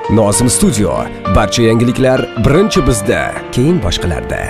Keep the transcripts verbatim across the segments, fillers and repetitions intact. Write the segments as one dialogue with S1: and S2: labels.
S1: Nozim Studio. Barcha yangiliklar birinchi bizda, keyin boshqalarda.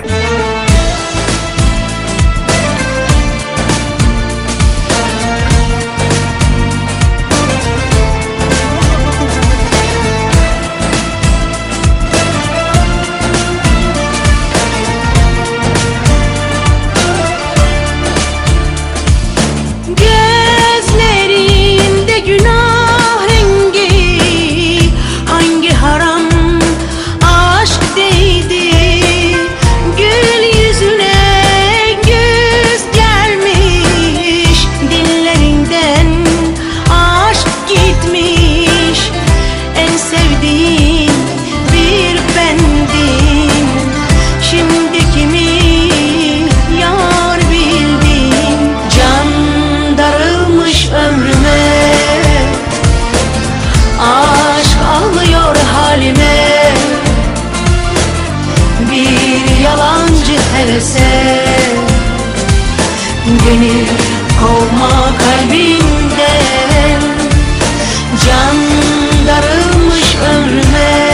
S2: Beni kovma kalbimden, can darılmış ömrüme,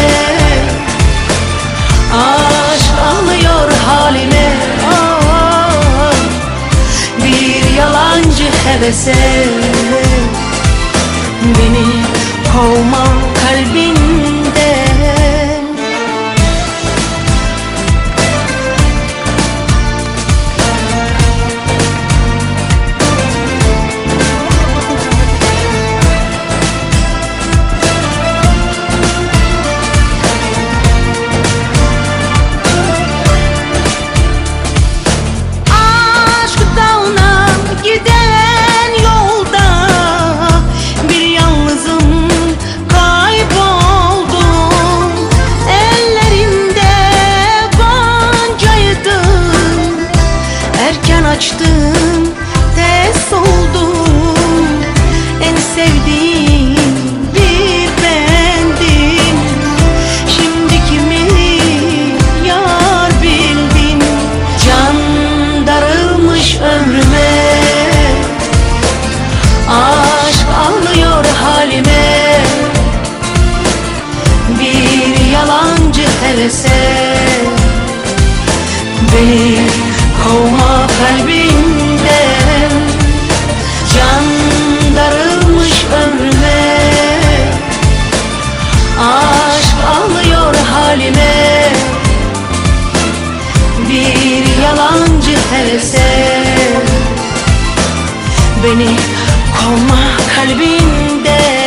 S2: aşk ağlıyor halime. Ah, bir yalancı hevese, beni kovma kalbimden. Açtım, tez soldum, en sevdiğim bir bendim. Şimdi kimi yar bildim, can darılmış ömrüme, aşk ağlıyor halime. Bir yalancı hevese, beni kovma kalbimden, can darılmış ömrüme, aşk ağlıyor halime. Bir yalancı hevese, beni kovma kalbimden.